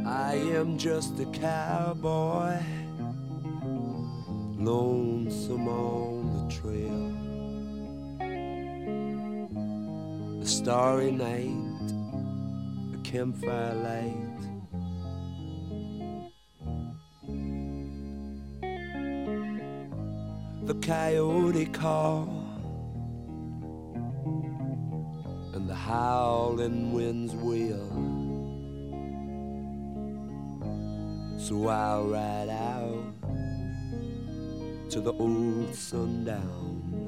I am just a cowboy, lonesome on the trail. A starry night, a campfire light, the coyote call, and the howling winds wail. So I'll ride out to the old sundown.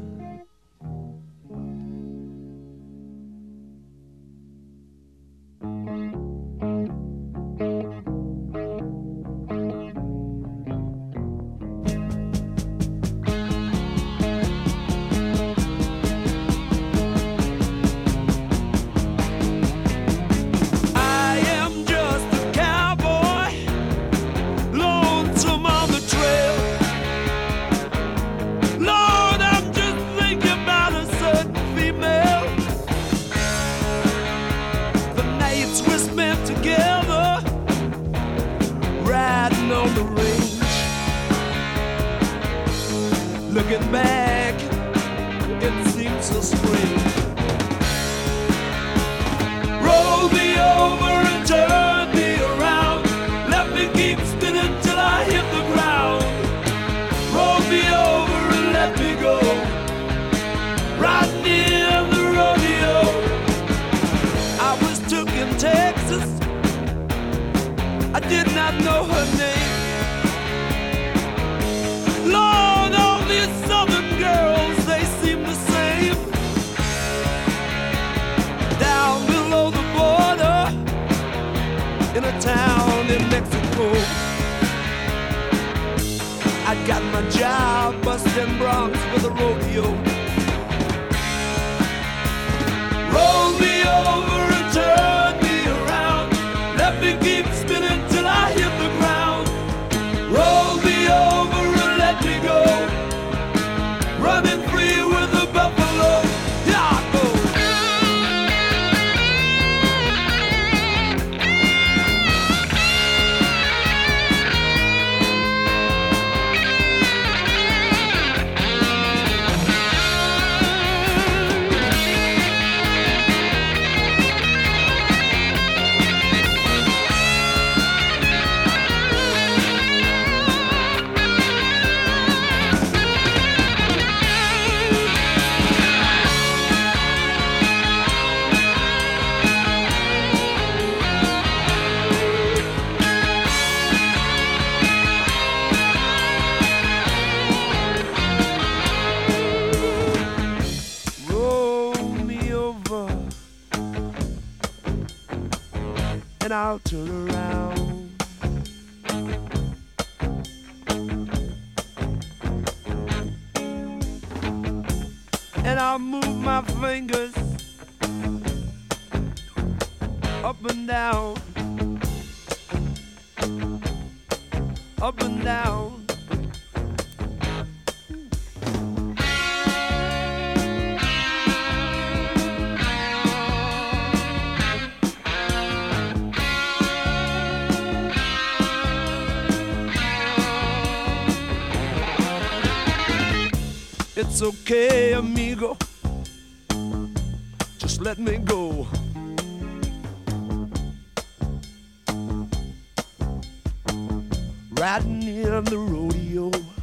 Looking back, it seems so strange. Roll me over and turn me around. Let me keep spinning till I hit the ground. Roll me over and let me go. Right near the rodeo. I was took in Texas. I did not know her name. Lord, all these southern girls, they seem the same. Down below the border, in a town in Mexico, I got my job busting broncs for the rodeo. Roll me over and turn me around. Let me keep spinning till I hit the ground. Roll me over and let me go. Running free with the buffalo. Yeah, I go. And I'll turn around. And I'll move my fingers up and down, up and down. It's okay, amigo, just let me go. Riding near the rodeo.